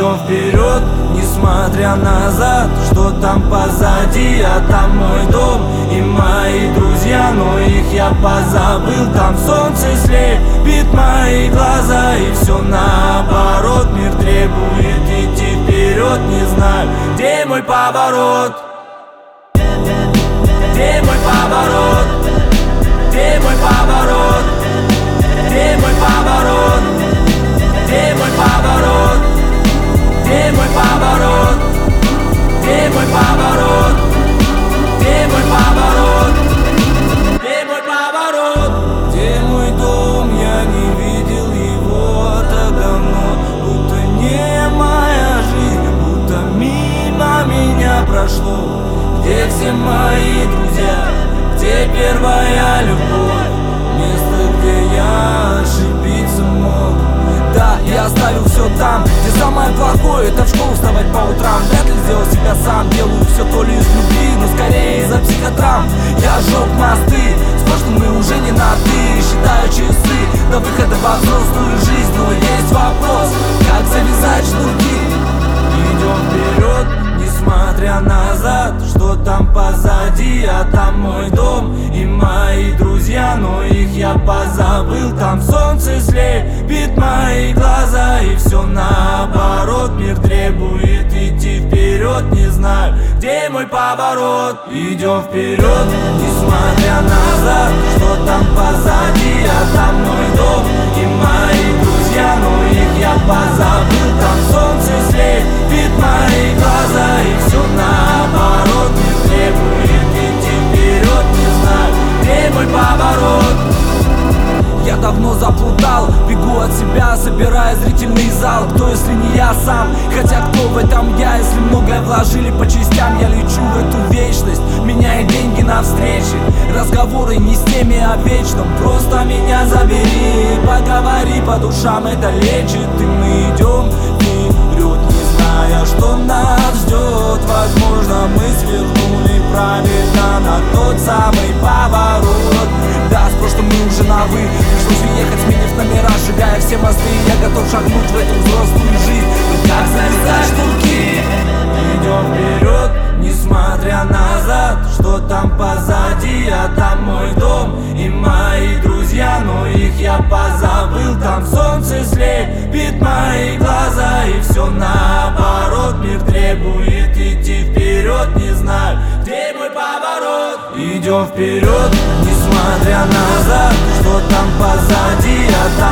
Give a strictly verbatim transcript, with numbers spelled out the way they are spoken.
Идем вперед, несмотря назад, что там позади. А там мой дом и мои друзья, но их я позабыл. Там солнце слепит мои глаза, и все наоборот. Мир требует идти вперед, не знаю, где мой поворот. Где мой поворот? Где мой поворот? Где мой поворот? Где мой поворот? Где мой поворот? Где мой поворот? Где мой поворот? Где мой поворот? Где мой дом? Я не видел его так давно. Будто не моя жизнь, будто мимо меня прошло. Где все мои друзья? Где первая любовь? Место, где я ошибиться мог. Да, я оставил все там, где самое плохое. Это в школу вставать по утрам. Вряд ли сделал себя сам. Делаю все то ли из любви, но скорее из-за психотравм. Я жег мосты, с прошлым мы уже не на ты. Считаю часы до выхода во взрослую жизнь. Но есть вопрос, как завязать шнурки. Идем вперед, несмотря назад, что там позади. А там мой дом и мои друзья, но их я позабыл. Там солнце слепит мои глаза, и все наоборот. Мир требует идти вперед, не знаю, где мой поворот. Идем вперед, несмотря назад, что там позади. А там мой дом и мои друзья, но их я позабыл. Там солнце слепит мои глаза, и все наоборот. Мир требует идти вперед, не знаю, где мой поворот. Я давно заплутал, бегу от себя, собирая зрительный зал. Кто, если не я сам? Хотя кто в этом я, если многое вложили по частям? Я лечу в эту вечность, меняя деньги на встречи. Разговоры не с теми о вечном, просто меня забери. Поговори по душам, это лечит. И мы идем вперед, не зная, что нас ждет. Возможно, мы свернули правильно на тот самый поворот. Да, с прошлым мы уже на «вы». Пришлось уехать, сменив номера, сжигая все мосты. Я готов шагнуть в эту взрослую жизнь. Но как завязать шнурки? Идем вперед, несмотря назад, что там позади. А там мой дом и мои друзья, но их я позабыл. Там солнце слепит мои глаза, и все наоборот. Мир требует идти вперед, не знаю, где мой поворот. Идем вперед, несмотря назад, что там позади. А там